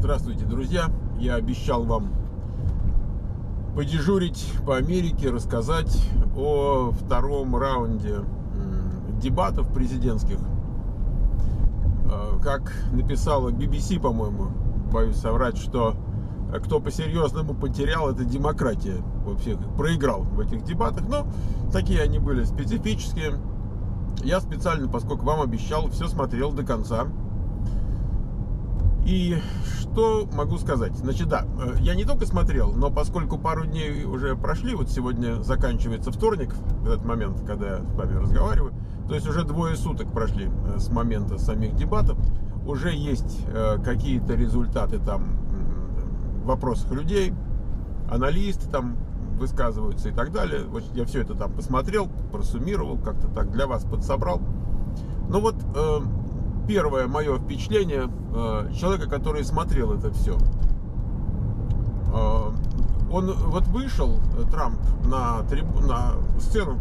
Здравствуйте, друзья! Я обещал вам подежурить по Америке, рассказать о втором раунде дебатов президентских. Как написала BBC, по-моему, боюсь соврать, что кто по-серьезному потерял, это демократия. Вообще проиграл в этих дебатах. Но такие они были специфические. Я специально, поскольку вам обещал, все смотрел до конца. И что могу сказать? Значит, да, я не только смотрел, но поскольку пару дней уже прошли, вот сегодня заканчивается вторник, в этот момент, когда я с вами разговариваю, то есть уже 2 суток прошли с момента самих дебатов, уже есть какие-то результаты там в вопросах людей, аналисты там высказываются и так далее. Вот я все это там посмотрел, просуммировал, как-то так для вас подсобрал. Ну вот... Первое мое впечатление человека, который смотрел это все. Он вот вышел, Трамп, на сцену,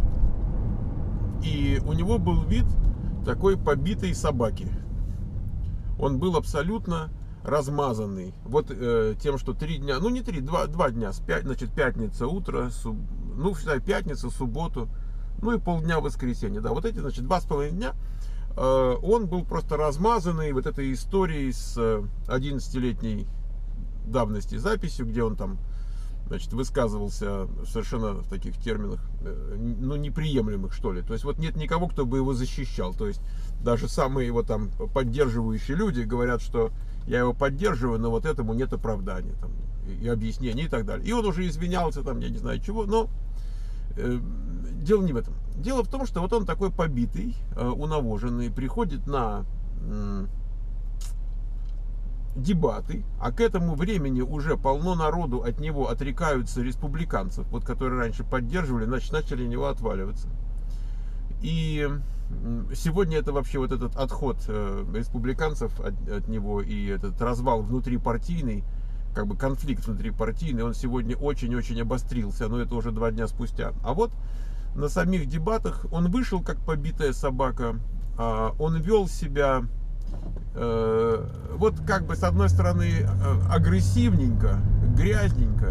и у него был вид такой побитой собаки. Он был абсолютно размазанный. Вот тем, что 3 дня, ну не 3, 2 дня, значит, пятница, утро, ну, считай, пятница, субботу, ну и полдня воскресенье. Да, вот эти, значит, 2,5 дня. Он был просто размазанный вот этой историей с 11-летней давности записью, где он там, значит, высказывался совершенно в таких терминах, ну, неприемлемых, что ли. То есть вот нет никого, кто бы его защищал. То есть даже самые его там поддерживающие люди говорят, что я его поддерживаю, но вот этому нет оправдания там, и объяснений и так далее. И он уже извинялся там, я не знаю чего, но дело не в этом. Дело в том, что вот он такой побитый, унавоженный, приходит на дебаты, а к этому времени уже полно народу от него отрекаются республиканцев, вот которые раньше поддерживали, значит, начали от него отваливаться. И сегодня это вообще вот этот отход республиканцев от него и этот развал внутрипартийный, как бы конфликт внутрипартийный, он сегодня очень-очень обострился, но это уже 2 дня спустя. А вот на самих дебатах он вышел как побитая собака, он вел себя вот как бы с одной стороны агрессивненько, грязненько,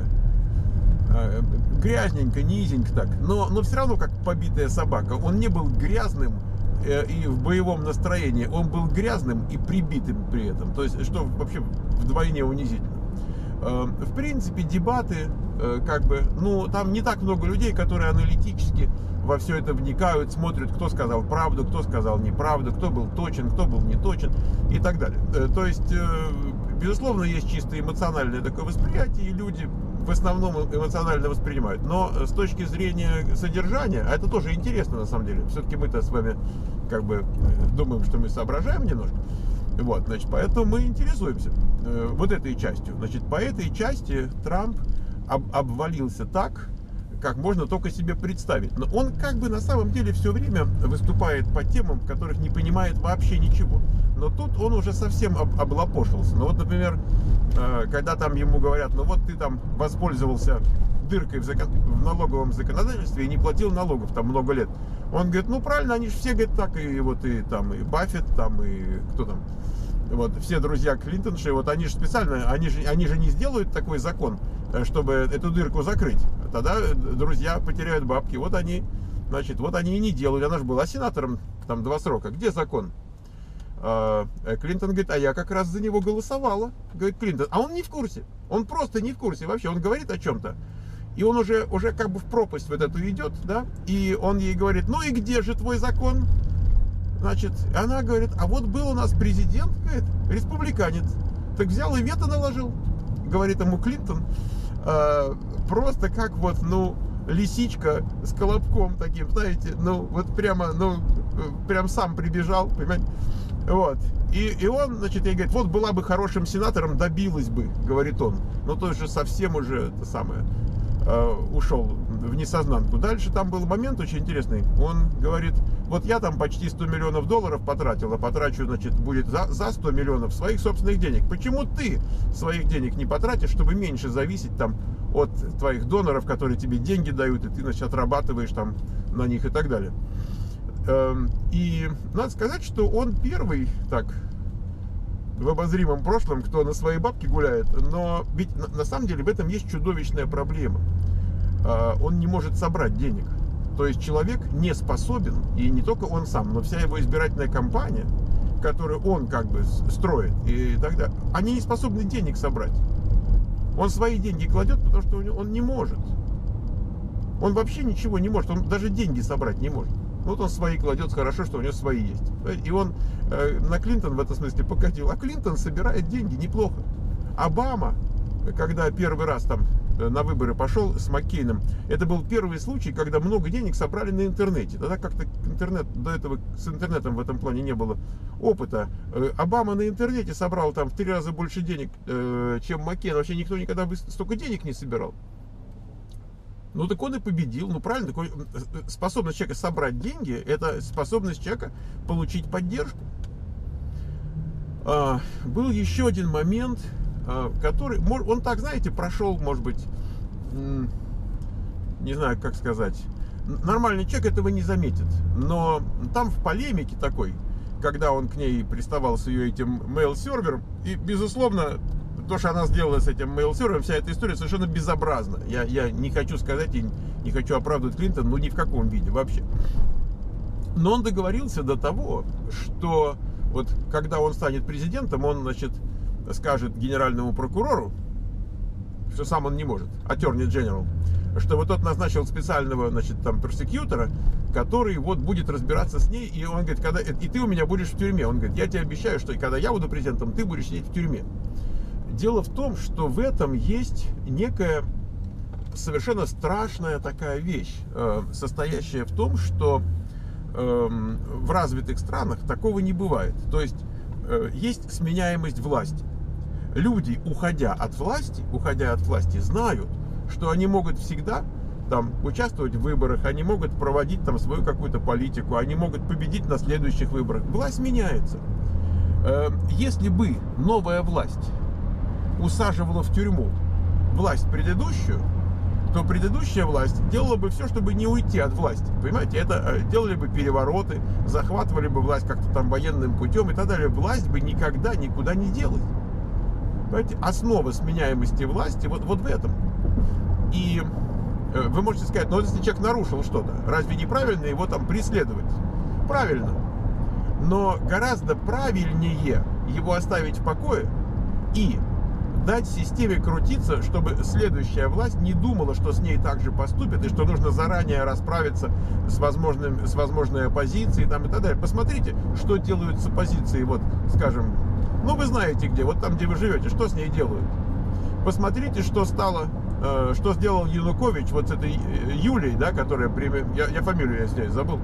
низенько так, но все равно как побитая собака. Он не был грязным и в боевом настроении, он был грязным и прибитым при этом, то есть что вообще вдвойне унизительно. В принципе, дебаты, как бы, ну, там не так много людей, которые аналитически во все это вникают, смотрят, кто сказал правду, кто сказал неправду, кто был точен, кто был не точен и так далее. То есть, безусловно, есть чисто эмоциональное такое восприятие, и люди в основном эмоционально воспринимают. Но с точки зрения содержания, а это тоже интересно на самом деле, все-таки мы-то с вами, как бы, думаем, что мы соображаем немножко. Вот, значит, поэтому мы интересуемся вот этой частью. Значит, по этой части Трамп обвалился так, как можно только себе представить. Но он как бы на самом деле все время выступает по темам, в которых не понимает вообще ничего. Но тут он уже совсем облапошился. Ну вот, например, когда там ему говорят, ну вот ты там воспользовался дыркой в налоговом законодательстве и не платил налогов там много лет. Он говорит, ну правильно, они же все говорят так, и вот и там и Баффет, там и кто там, вот все друзья Клинтонши, вот они же специально, они же не сделают такой закон, чтобы эту дырку закрыть. Тогда друзья потеряют бабки. Вот они, значит, вот они и не делают. Она же была сенатором там 2 срока. Где закон? Клинтон говорит, а я как раз за него голосовала. Говорит Клинтон, а он не в курсе. Он просто не в курсе вообще. Он говорит о чем-то. И он уже как бы в пропасть вот эту идет, да, и он ей говорит, ну и где же твой закон? Значит, она говорит, а вот был у нас президент, говорит, республиканец, так взял и вето наложил, говорит ему Клинтон, просто как вот, ну, лисичка с колобком таким, знаете, ну, вот прямо, ну, прям сам прибежал, понимаете, вот. И он, значит, ей говорит, вот была бы хорошим сенатором, добилась бы, говорит он, но то же совсем уже это самое, ушел в несознанку. Дальше там был момент очень интересный. Он говорит, вот я там почти $100 миллионов потратил, а потрачу, значит, будет за 100 миллионов своих собственных денег. Почему ты своих денег не потратишь, чтобы меньше зависеть там от твоих доноров, которые тебе деньги дают, и ты, значит, отрабатываешь там на них и так далее. И надо сказать, что он первый так в обозримом прошлом, кто на свои бабки гуляет. Но ведь на самом деле в этом есть чудовищная проблема. Он не может собрать денег. То есть человек не способен, и не только он сам, но вся его избирательная кампания, которую он как бы строит, и тогда они не способны денег собрать. Он свои деньги кладет, потому что он не может. Он вообще ничего не может, он даже деньги собрать не может. Вот он свои кладет, хорошо, что у него свои есть. И он на Клинтон в этом смысле покатил. А Клинтон собирает деньги неплохо. Обама, когда первый раз там на выборы пошел с Маккейном, это был первый случай, когда много денег собрали на интернете. Тогда как-то интернет, до этого с интернетом в этом плане не было опыта. Обама на интернете собрал там в 3 раза больше денег, чем Маккейн. Вообще никто никогда бы столько денег не собирал. Ну так он и победил. Ну правильно, такой, способность человека собрать деньги, это способность человека получить поддержку. Был еще один момент, который, он так, знаете, прошел, может быть, не знаю, как сказать, нормальный человек этого не заметит. Но там в полемике такой, когда он к ней приставал с ее этим mail-сервером, и, безусловно, то, что она сделала с этим mail-сервером, вся эта история совершенно безобразна. Я не хочу сказать и не хочу оправдывать Клинтон, ну ни в каком виде вообще. Но он договорился до того, что вот когда он станет президентом, он, значит, скажет генеральному прокурору, что сам он не может, Attorney General, что вот тот назначил специального, значит, там, персекьютора, который вот будет разбираться с ней, и он говорит, и ты у меня будешь в тюрьме. Он говорит, я тебе обещаю, что когда я буду президентом, ты будешь сидеть в тюрьме. Дело в том, что в этом есть некая совершенно страшная такая вещь, состоящая в том, что в развитых странах такого не бывает. То есть есть сменяемость власти. Люди, уходя от власти, знают, что они могут всегда там участвовать в выборах, они могут проводить там свою какую-то политику, они могут победить на следующих выборах. Власть меняется. Если бы новая власть усаживала в тюрьму власть предыдущую, то предыдущая власть делала бы все, чтобы не уйти от власти. Понимаете, это делали бы перевороты, захватывали бы власть как-то там военным путем и так далее. Власть бы никогда никуда не делась. Понимаете, основа сменяемости власти вот в этом. И вы можете сказать, ну если человек нарушил что-то, разве неправильно его там преследовать? Правильно. Но гораздо правильнее его оставить в покое и дать системе крутиться, чтобы следующая власть не думала, что с ней так же поступит, и что нужно заранее расправиться с возможной оппозицией там, и так далее. Посмотрите, что делают с оппозицией, вот, скажем, ну вы знаете где, вот там, где вы живете, что с ней делают. Посмотрите, что сделал Янукович вот с этой Юлей, да, которая, я фамилию я с ней забыл,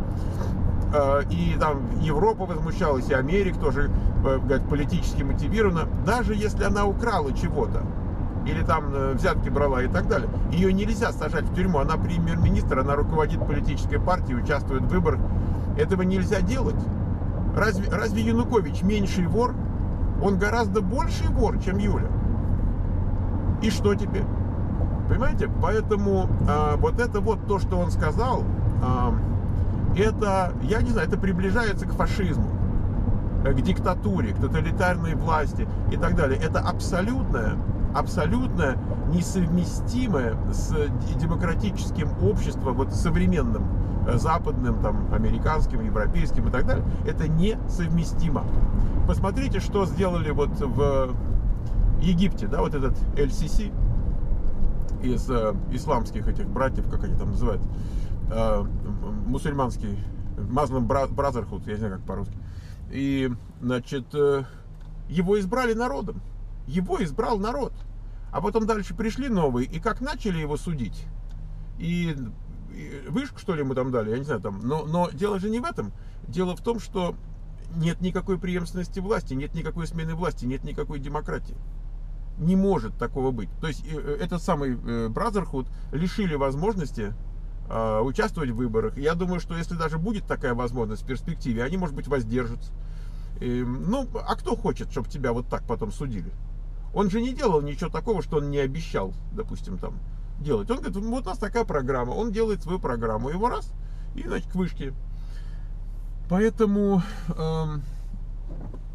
и там Европа возмущалась, и Америка тоже, говорит, политически мотивирована. Даже если она украла чего-то, или там взятки брала и так далее, ее нельзя сажать в тюрьму. Она премьер-министр, она руководит политической партией, участвует в выборах. Этого нельзя делать. Разве Янукович меньший вор? Он гораздо больший вор, чем Юля. И что теперь? Понимаете? Поэтому вот это вот то, что он сказал, это, я не знаю, это приближается к фашизму, к диктатуре, к тоталитарной власти и так далее. Это абсолютно несовместимое с демократическим обществом, вот современным, западным, там, американским, европейским и так далее. Это несовместимо. Посмотрите, что сделали вот в Египте, да, вот этот ЛСС из исламских этих братьев, как они там называют, мусульманский, Muslim Brotherhood, я не знаю, как по-русски. И, значит, его избрали народом. Его избрал народ. А потом дальше пришли новые, и как начали его судить. И вышку, что ли, ему там дали, я не знаю, там. Но дело же не в этом. Дело в том, что нет никакой преемственности власти, нет никакой смены власти, нет никакой демократии. Не может такого быть. То есть этот самый Brotherhood лишили возможности участвовать в выборах. Я думаю, что если даже будет такая возможность в перспективе, они, может быть, воздержатся. Ну, а кто хочет, чтобы тебя вот так потом судили? Он же не делал ничего такого, что он не обещал, допустим, там делать. Он говорит, вот у нас такая программа, он делает свою программу, его раз, и, значит, к вышке. Поэтому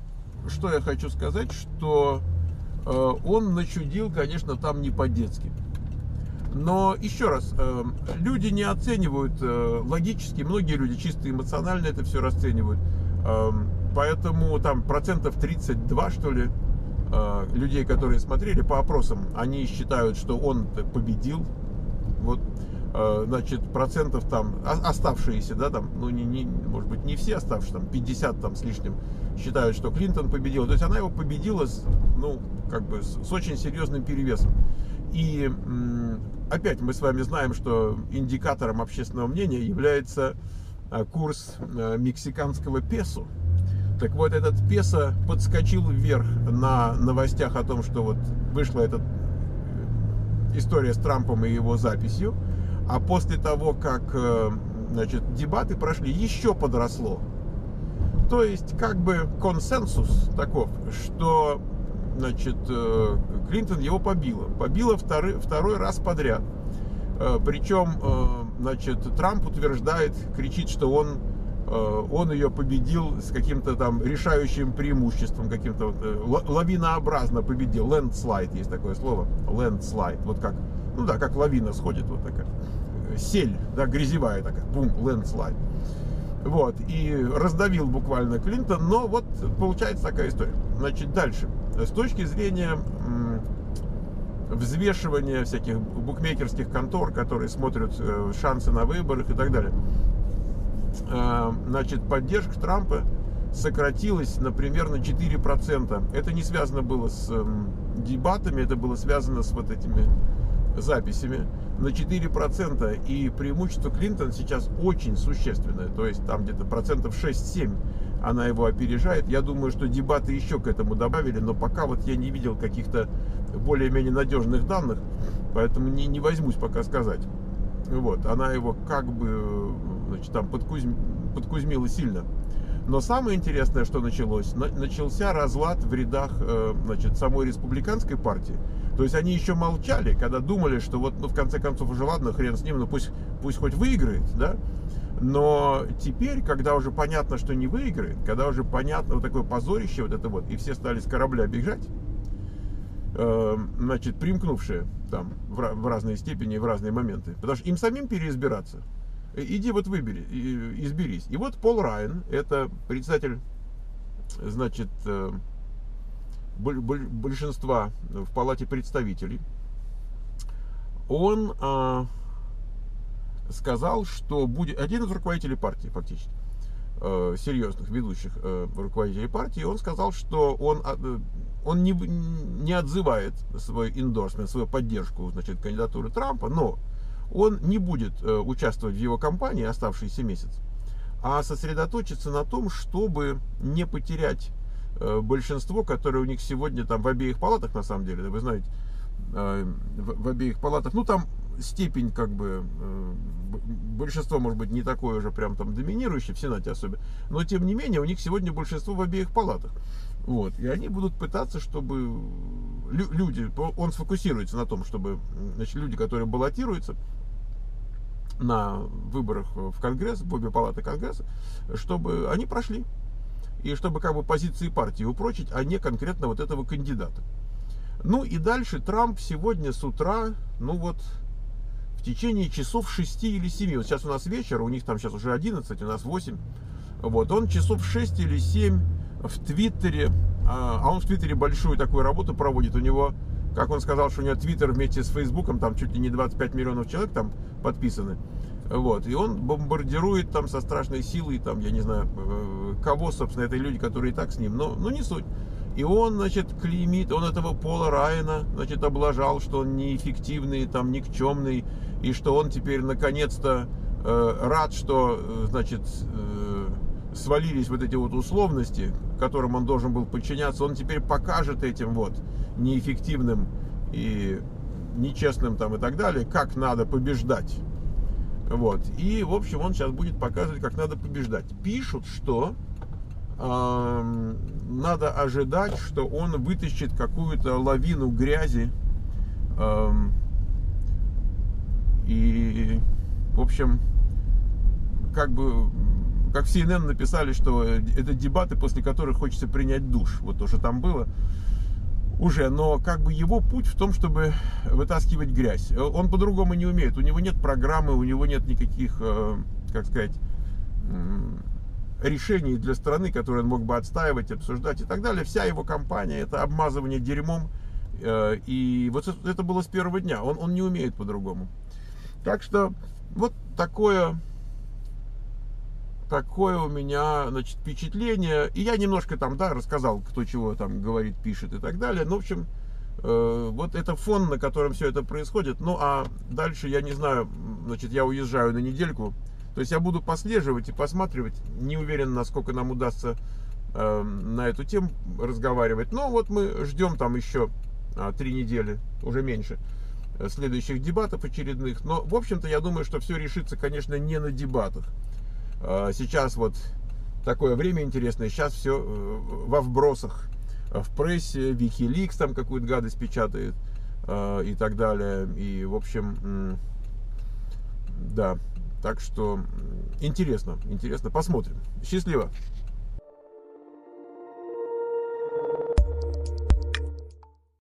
что я хочу сказать, что он начудил, конечно, там не по-детски. Но еще раз, люди не оценивают логически, многие люди чисто эмоционально это все расценивают. Поэтому там процентов 32, что ли, людей, которые смотрели по опросам, они считают, что он победил. Вот, значит, процентов там оставшиеся, да, там, ну, может быть, не все оставшиеся, там, 50 там с лишним считают, что Клинтон победила. То есть она его победила, ну, как бы, с очень серьезным перевесом. И опять мы с вами знаем, что индикатором общественного мнения является курс мексиканского песо. Так вот, этот песо подскочил вверх на новостях о том, что вот вышла эта история с Трампом и его записью, а после того, как, значит, дебаты прошли, еще подросло. То есть, как бы консенсус таков, что, значит, Клинтон его побила второй раз подряд. Причем, значит, Трамп утверждает, кричит, что он ее победил с каким-то там решающим преимуществом, каким-то лавинообразно победил. Landslide есть такое слово. Landslide. Вот как, ну да, как лавина сходит, вот такая. Сель, да, грязевая такая. Бум, landslide. Вот, и раздавил буквально Клинтон, но вот получается такая история. Значит, дальше. С точки зрения взвешивания всяких букмекерских контор, которые смотрят шансы на выборах и так далее, значит, поддержка Трампа сократилась, например, на 4%. Это не связано было с дебатами, это было связано с вот этими записями. На 4%. И преимущество Клинтон сейчас очень существенное. То есть там где-то процентов 6-7 она его опережает. Я думаю, что дебаты еще к этому добавили, но пока вот я не видел каких-то более-менее надежных данных, поэтому не возьмусь пока сказать. Вот, она его как бы, значит, там подкузмила сильно. Но самое интересное, что начался разлад в рядах, значит, самой республиканской партии. То есть они еще молчали, когда думали, что вот, ну, в конце концов, уже ладно, хрен с ним, ну пусть хоть выиграет, да. Но теперь, когда уже понятно, что не выиграет, когда уже понятно вот такое позорище, вот это вот, и все стали с корабля бежать, значит, примкнувшие там в разные степени, в разные моменты, потому что им самим переизбираться. Иди вот выбери, изберись. И вот Пол Райан, это председатель, значит, большинства в Палате представителей, он сказал, что будет один из руководителей партии, фактически, серьезных, ведущих руководителей партии, он сказал, что он не отзывает свой эндорсмент, свою поддержку, значит, кандидатуры Трампа, но он не будет участвовать в его кампании оставшийся месяц, а сосредоточиться на том, чтобы не потерять большинство, которое у них сегодня там в обеих палатах, на самом деле, вы знаете, в обеих палатах, ну там степень, как бы, большинство может быть не такое уже прям там доминирующее, в Сенате особенно, но тем не менее у них сегодня большинство в обеих палатах. Вот, и они будут пытаться, чтобы люди, он сфокусируется на том, чтобы, значит, люди, которые баллотируются на выборах в Конгресс, в обе палаты Конгресса, чтобы они прошли. И чтобы как бы позиции партии упрочить, а не конкретно вот этого кандидата. Ну и дальше Трамп сегодня с утра, ну вот, в течение часов 6 или 7, вот сейчас у нас вечер, у них там сейчас уже 11, у нас 8, вот, он часов 6 или 7 в Твиттере, а он в Твиттере большую такую работу проводит, у него, как он сказал, что у него Твиттер вместе с Фейсбуком, там чуть ли не 25 миллионов человек там подписаны, вот, и он бомбардирует там со страшной силой, там, я не знаю, кого, собственно, это люди, которые и так с ним, но не суть. И он, значит, клеймит, он этого Пола Райана, значит, облажал, что он неэффективный, там, никчемный, и что он теперь, наконец-то, рад, что, значит, свалились вот эти вот условности, которым он должен был подчиняться, он теперь покажет этим вот неэффективным и нечестным там и так далее, как надо побеждать. Вот. И, в общем, он сейчас будет показывать, как надо побеждать. Пишут, что надо ожидать, что он вытащит какую-то лавину грязи. И, в общем, как бы как в CNN написали, что это дебаты, после которых хочется принять душ. Вот то, что там было уже. Но как бы его путь в том, чтобы вытаскивать грязь. Он по-другому не умеет. У него нет программы, у него нет никаких, как сказать, решений для страны, которые он мог бы отстаивать, обсуждать и так далее. Вся его кампания — это обмазывание дерьмом. И вот это было с первого дня. Он не умеет по-другому. Так что вот такое у меня, значит, впечатление. И я немножко там, да, рассказал, кто чего там говорит, пишет и так далее. Ну, в общем, вот это фон, на котором все это происходит. Ну, а дальше, я не знаю, значит, я уезжаю на недельку. То есть я буду послеживать и посматривать. Не уверен, насколько нам удастся на эту тему разговаривать. Но вот мы ждем там еще 3 недели, уже меньше, следующих дебатов очередных. Но, в общем-то, я думаю, что все решится, конечно, не на дебатах. Сейчас вот такое время интересное. Сейчас все во вбросах в прессе. Wikileaks там какую-то гадость печатает и так далее. И, в общем, да. Так что интересно. Посмотрим. Счастливо.